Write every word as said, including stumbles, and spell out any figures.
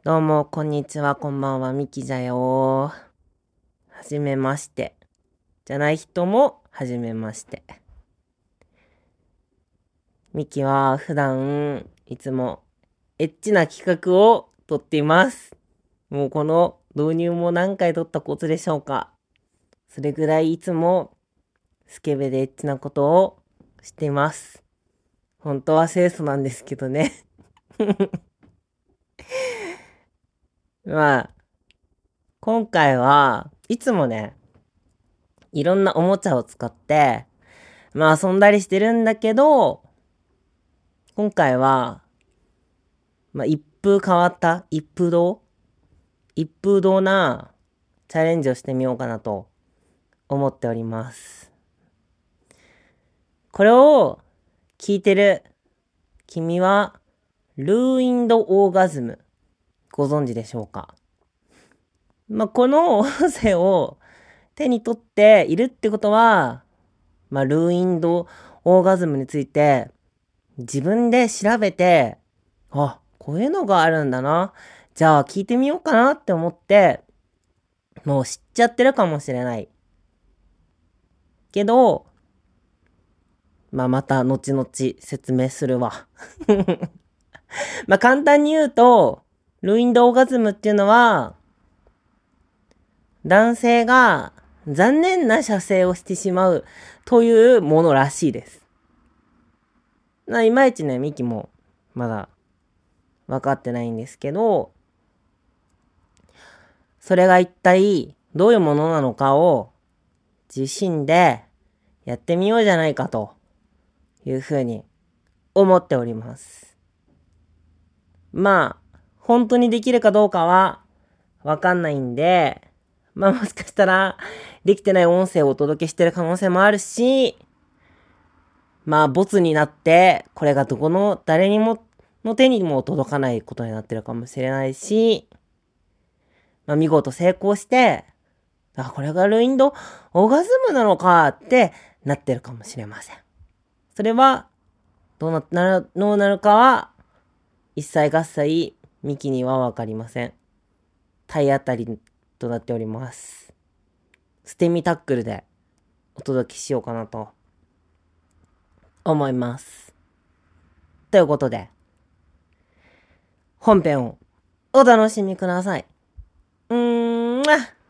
どうも、こんにちは、こんばんは、みきじゃよ。はじめまして。じゃない人も、はじめまして。みきは、普段、いつも、エッチな企画を撮っています。もうこの導入も何回撮ったことでしょうか。それぐらいいつも、スケベでエッチなことをしています。本当は清楚なんですけどね。まあ、今回はいつもね、いろんなおもちゃを使って、まあ遊んだりしてるんだけど、今回は、まあ一風変わった、一風堂一風堂なチャレンジをしてみようかなと思っております。これを聞いてる君は、ルーインドオーガズム、ご存知でしょうか。まあこの音声を手に取っているってことは、まあルーインドオーガズムについて自分で調べて、あ、こういうのがあるんだな。じゃあ聞いてみようかなって思って、もう知っちゃってるかもしれない。けど、まあまた後々説明するわ。まあ簡単に言うと、ルインドオーガズムっていうのは、男性が残念な射精をしてしまうというものらしいです。いまいちね、ミキもまだ分かってないんですけど、それが一体どういうものなのかを自身でやってみようじゃないかというふうに思っております。まあ、本当にできるかどうかはわかんないんで、まあもしかしたらできてない音声をお届けしてる可能性もあるし、まあボツになってこれがどこの誰にもの手にも届かないことになってるかもしれないし、まあ見事成功して、あ、これがルインドオーガズムなのかってなってるかもしれません。それはどうなる、どうなるかは一切合切ミキにはわかりません。体当たりとなっております。捨て身タックルでお届けしようかなと思います。ということで、本編をお楽しみください。うーん、